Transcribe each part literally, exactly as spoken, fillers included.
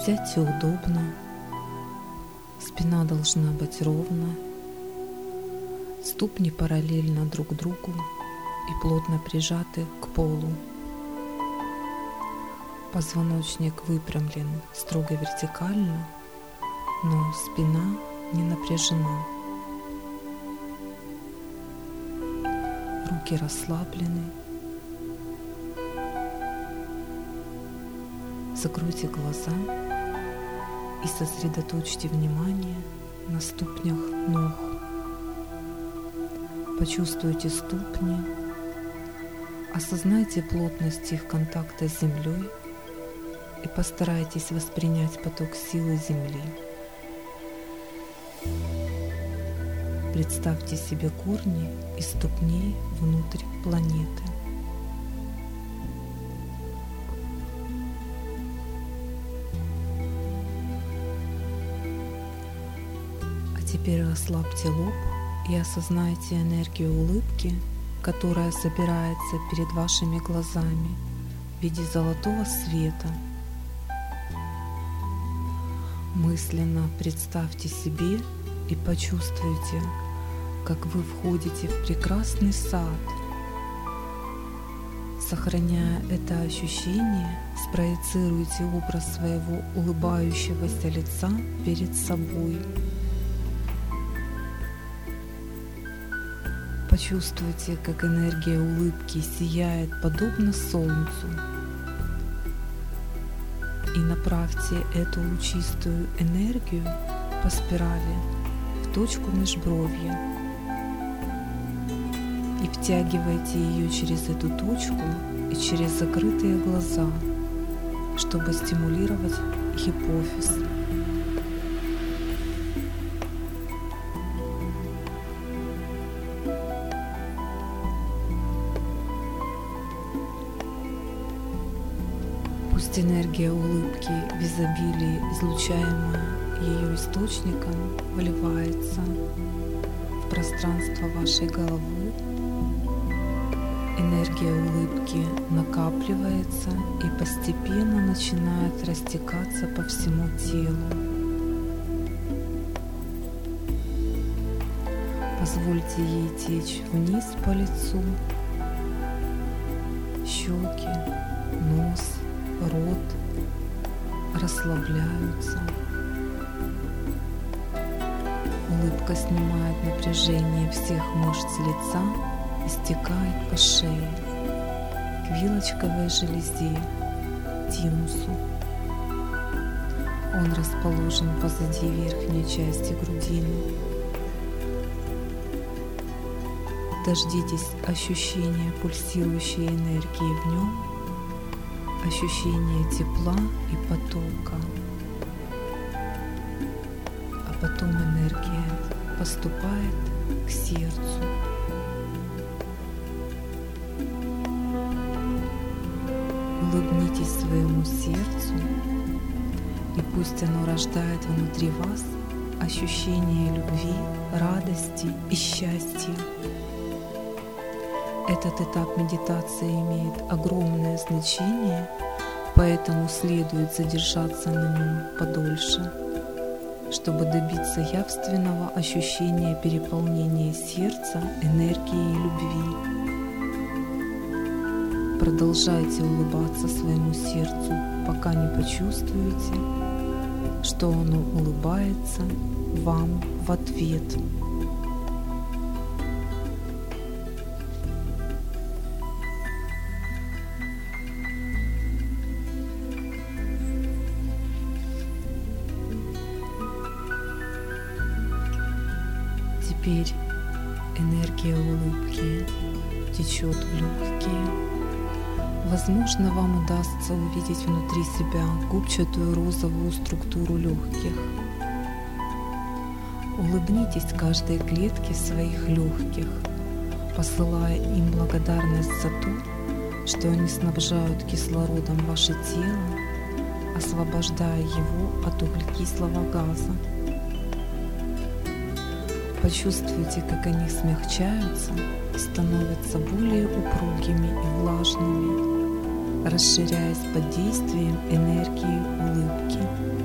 Сядьте удобно, спина должна быть ровна, ступни параллельно друг другу и плотно прижаты к полу. Позвоночник выпрямлен строго вертикально, но спина не напряжена. Руки расслаблены. Закройте глаза и сосредоточьте внимание на ступнях ног. Почувствуйте ступни, осознайте плотность их контакта с землей и постарайтесь воспринять поток силы земли. Представьте себе корни и ступней внутрь планеты. Теперь расслабьте лоб и осознайте энергию улыбки, которая собирается перед вашими глазами в виде золотого света. Мысленно представьте себе и почувствуйте, как вы входите в прекрасный сад. Сохраняя это ощущение, спроецируйте образ своего улыбающегося лица перед собой. Почувствуйте, как энергия улыбки сияет подобно солнцу, и направьте эту лучистую энергию по спирали в точку межбровья и втягивайте ее через эту точку и через закрытые глаза, чтобы стимулировать гипофиз. Пусть энергия улыбки в изобилии, излучаемая ее источником, вливается в пространство вашей головы. Энергия улыбки накапливается и постепенно начинает растекаться по всему телу. Позвольте ей течь вниз по лицу, щеки, нос, рот расслабляются. Улыбка снимает напряжение всех мышц лица и стекает по шее, к вилочковой железе, тимусу. Он расположен позади верхней части грудины. Дождитесь ощущения пульсирующей энергии в нем, ощущение тепла и потока, а потом энергия поступает к сердцу. Улыбнитесь своему сердцу, и пусть оно рождает внутри вас ощущение любви, радости и счастья. Этот этап медитации имеет огромное значение, поэтому следует задержаться на нем подольше, чтобы добиться явственного ощущения переполнения сердца энергией любви. Продолжайте улыбаться своему сердцу, пока не почувствуете, что оно улыбается вам в ответ. Теперь энергия улыбки течет в легкие. Возможно, вам удастся увидеть внутри себя губчатую розовую структуру легких. Улыбнитесь каждой клетке своих легких, посылая им благодарность за то, что они снабжают кислородом ваше тело, освобождая его от углекислого газа. Почувствуйте, как они смягчаются и становятся более упругими и влажными, расширяясь под действием энергии улыбки.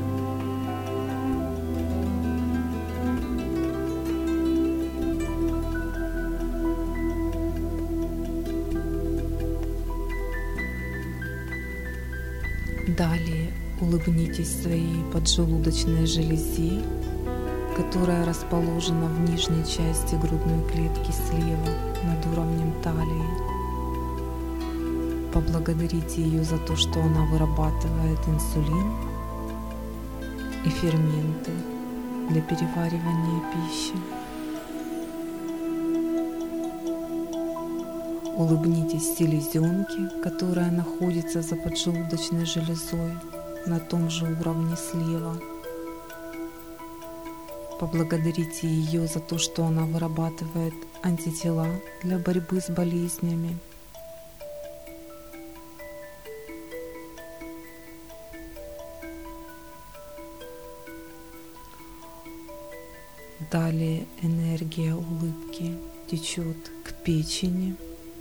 Далее улыбнитесь своей поджелудочной железе, которая расположена в нижней части грудной клетки слева над уровнем талии. Поблагодарите ее за то, что она вырабатывает инсулин и ферменты для переваривания пищи. Улыбнитесь селезенке, которая находится за поджелудочной железой на том же уровне слева. Поблагодарите ее за то, что она вырабатывает антитела для борьбы с болезнями. Далее энергия улыбки течет к печени.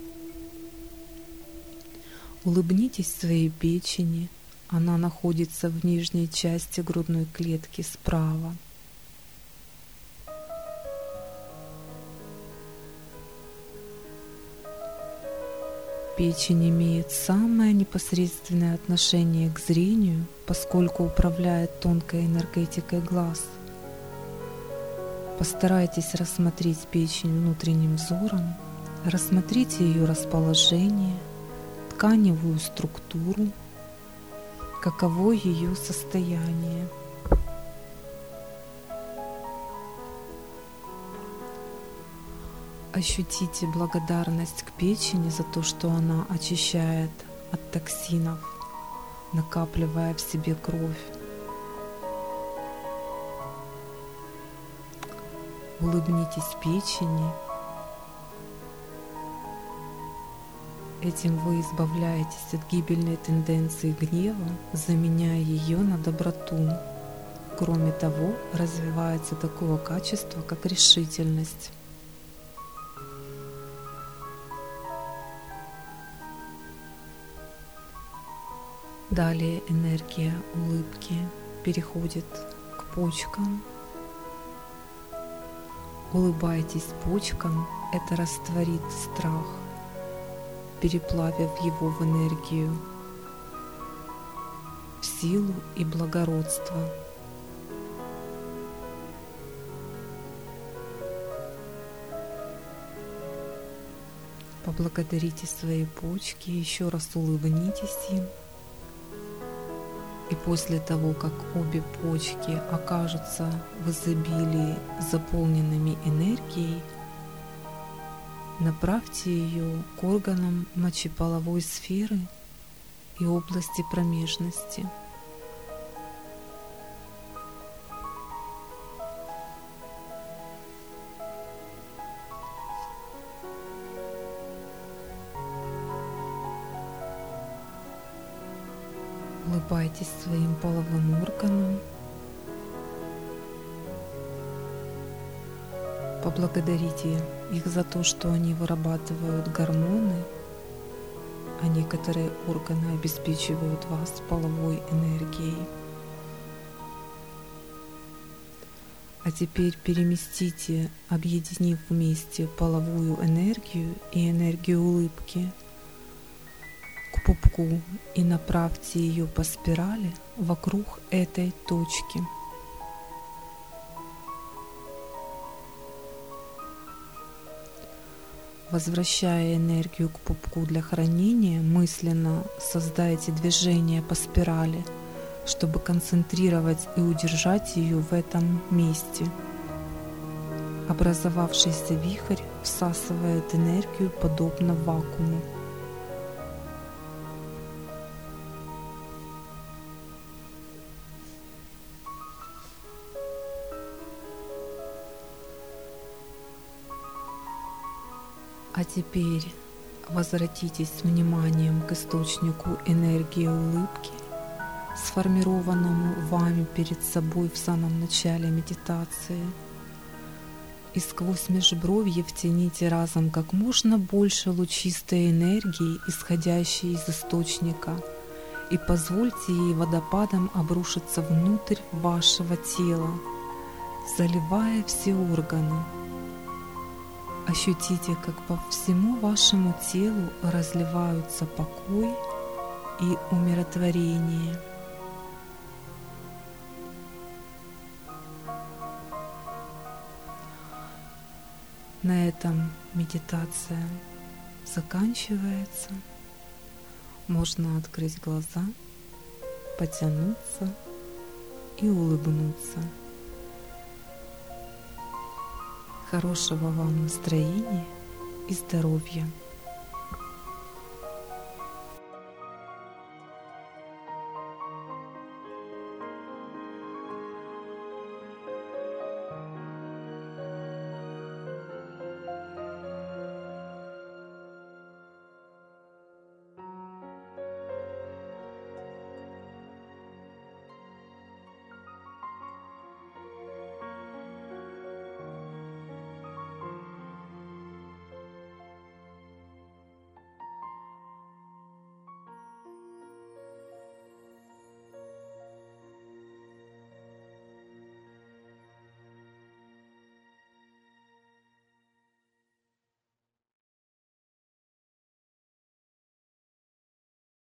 Улыбнитесь своей печени, она находится в нижней части грудной клетки справа. Печень имеет самое непосредственное отношение к зрению, поскольку управляет тонкой энергетикой глаз. Постарайтесь рассмотреть печень внутренним взором, рассмотрите ее расположение, тканевую структуру, каково ее состояние. Ощутите благодарность к печени за то, что она очищает от токсинов, накапливая в себе кровь. Улыбнитесь печени. Этим вы избавляетесь от гибельной тенденции гнева, заменяя ее на доброту. Кроме того, развивается такое качество, как решительность. Далее энергия улыбки переходит к почкам. Улыбайтесь почкам, это растворит страх, переплавив его в энергию, в силу и благородство. Поблагодарите свои почки, еще раз улыбнитесь им. И после того, как обе почки окажутся в изобилии заполненными энергией, направьте ее к органам мочеполовой сферы и области промежности. Улыбайтесь своим половым органам. Поблагодарите их за то, что они вырабатывают гормоны, а некоторые органы обеспечивают вас половой энергией. А теперь переместите, объединив вместе половую энергию и энергию улыбки, к пупку и направьте ее по спирали вокруг этой точки. Возвращая энергию к пупку для хранения, мысленно создайте движение по спирали, чтобы концентрировать и удержать ее в этом месте. Образовавшийся вихрь всасывает энергию подобно вакууму. А теперь возвратитесь вниманием к источнику энергии улыбки, сформированному вами перед собой в самом начале медитации. И сквозь межбровье втяните разом как можно больше лучистой энергии, исходящей из источника, и позвольте ей водопадом обрушиться внутрь вашего тела, заливая все органы. Ощутите, как по всему вашему телу разливаются покой и умиротворение. На этом медитация заканчивается. Можно открыть глаза, потянуться и улыбнуться. Хорошего вам настроения и здоровья!